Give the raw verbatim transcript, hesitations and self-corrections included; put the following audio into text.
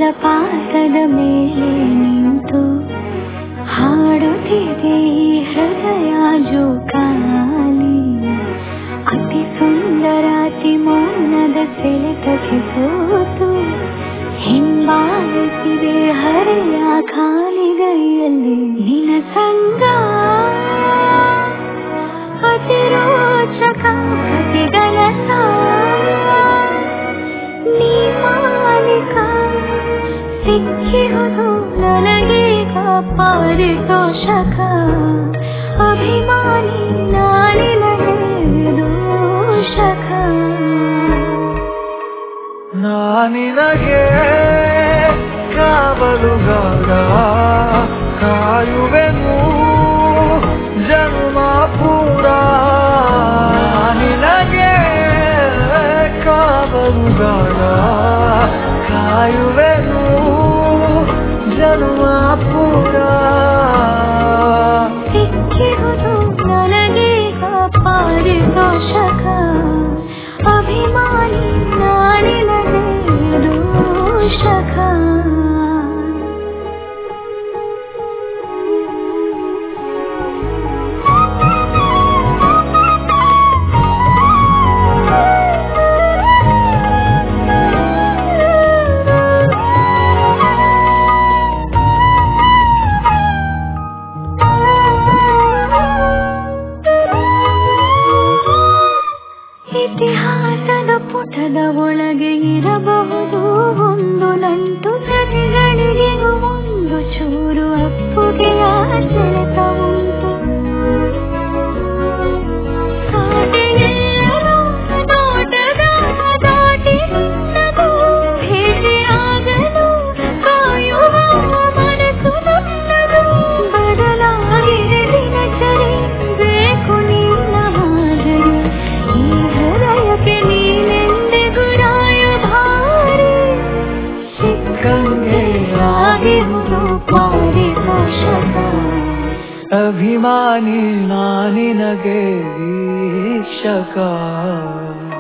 ಜಲಪಾತದ ಮೇಲೆ ನಿಂತು ಹಾಡುತ್ತಿದೆ ಹೃದಯ ಜೋಕಾಲಿ. ಅತಿ ಸುಂದರಾತಿ ಮೌನದ ಸೆಳೆತಕ್ಕೆ ಸೋತು ಹಿಂಬಾಲಿಸಿದೆ ಹರೆಯ ಖಾಲಿಗೈಯಲ್ಲಿ. ನಿನ ಸಂಗ ಅತಿರೋಚಕ ಪ್ರತಿಗಲಸ, ನೀ ಮಾಲಿಕ ಸಿಕ್ಕಿಹುದು ನನಗೀಗ ಪಾರಿತೋಷಕ. ಅಭಿಮಾನಿ ನಾನಿನಗೆ ದೋಷಕ. ನಾನಿನಗೆ ಕಾವಲುಗಾರ ಕಾಯುವೆನು ಜನ್ಮ ಪೂರ. ನಿನಗೆ ಕಾವಲುಗಾರ ಕಾಯುವೆನು ಜನ್ಮ ಪೂರ. ಸಿಕ್ಕಿಹುದು ನನಗೀಗ ಪಾರಿತೋಷಕ. ಅಭಿಮಾನಿ ನಾನಿನಗೆ ದೋಷಕ. ಇತಿಹಾಸದ ಪುಟದ ಒಳಗೆ ಇರಬಹುದು ಒಂದು ನಂಟು. ಪ್ರತಿಗಳಿಗೆ ಒಂದು ಚೂರು ಅಪ್ಪುಗೆಯ ಸೆಳೆತ ಉಂಟು. ಸಾಟಿಗೆಲ್ಲರೂ ನೋಟದ ದಾಟಿ ನಗು ಭೇಟಿಯಾಗಲು ಕಾಯುವ ಮನಸ್ಸು ನನ್ನದು. ಬದಲಾಗಿದೆ ದಿನಚರಿ ಬೇಕು ನಿನ್ನ ಹಾಜರಿ. ಈ ಹೃದಯಕ್ಕೆ ನೀನೆಂದಿಗೂ ರಾಯಭಾರಿ. ಸಿಕ್ಕಂಗೆ ಆಗಿರುವುದು ಪಾರಿತೋಷಕ. ಅಭಿಮಾನಿ ನಾನಿನಗೆ ವೀಕ್ಷಕ.